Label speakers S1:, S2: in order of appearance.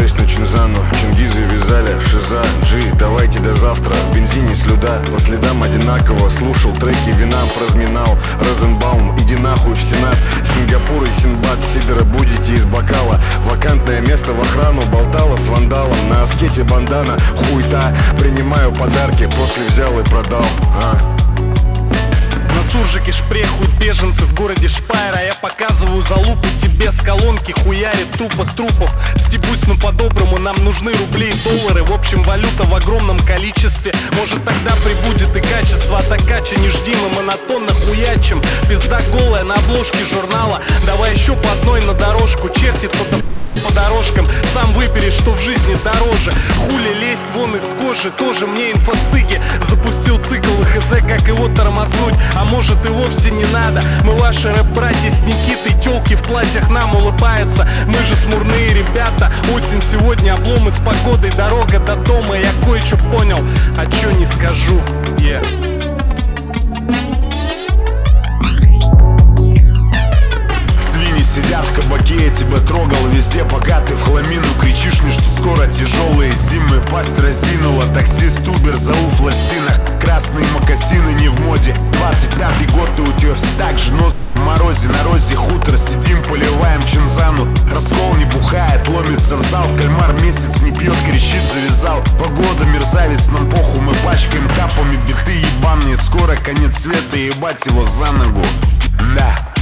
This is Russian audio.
S1: 6 на Чинзану, Чингизы вязали, Шиза, Джи, давайте до завтра. В бензине слюда, по следам одинаково. Слушал треки, винам разминал. Розенбаум, иди нахуй в Сенат. Сингапур и Синбад, сидора будете из бокала. Вакантное место в охрану, болтала с вандалом. На аскете бандана, хуйта. Принимаю подарки, после взял и продал.
S2: На суржике шпрехуют беженцы в городе Шпайр, а я показываю залупу тебе с колонки, хуярит тупо трупов. Стебусь, но по-доброму, нам нужны рубли и доллары. В общем, валюта в огромном количестве. Может, тогда прибудет и качество. От Акача не жди, мы монотонно хуячим. Пизда голая на обложке журнала. Давай еще по одной на дорожку. Чертится-то по дорожкам, сам выберешь, что в жизни дороже. Хули лезть вон из кожи, тоже мне инфо-цыги. Запустил цикл и хз, как его тормознуть. А может и вовсе не надо. Мы ваши рэп-братья с Никитой. Тёлки в платьях нам улыбаются. Мы же смурные ребята. Осень сегодня, обломы с погодой. Дорога до дома, я кое-что понял, а чё не скажу,
S3: Сидят в кабаке, я тебя трогал везде, пока ты в хламину кричишь мне, что скоро тяжелые зимы. Пасть разинула, таксист Убер зауф в лосинах. Красные мокасины не в моде. 25-й год, и у тебя все так же нос в морозе. На розе хутор сидим, поливаем Чинзану. Раскол не бухает, ломится в зал. Кальмар месяц не пьет, кричит, завязал. Погода, мерзавец, нам похуй, мы пачкаем капами биты ебаные. Скоро конец света, ебать его за ногу. Да.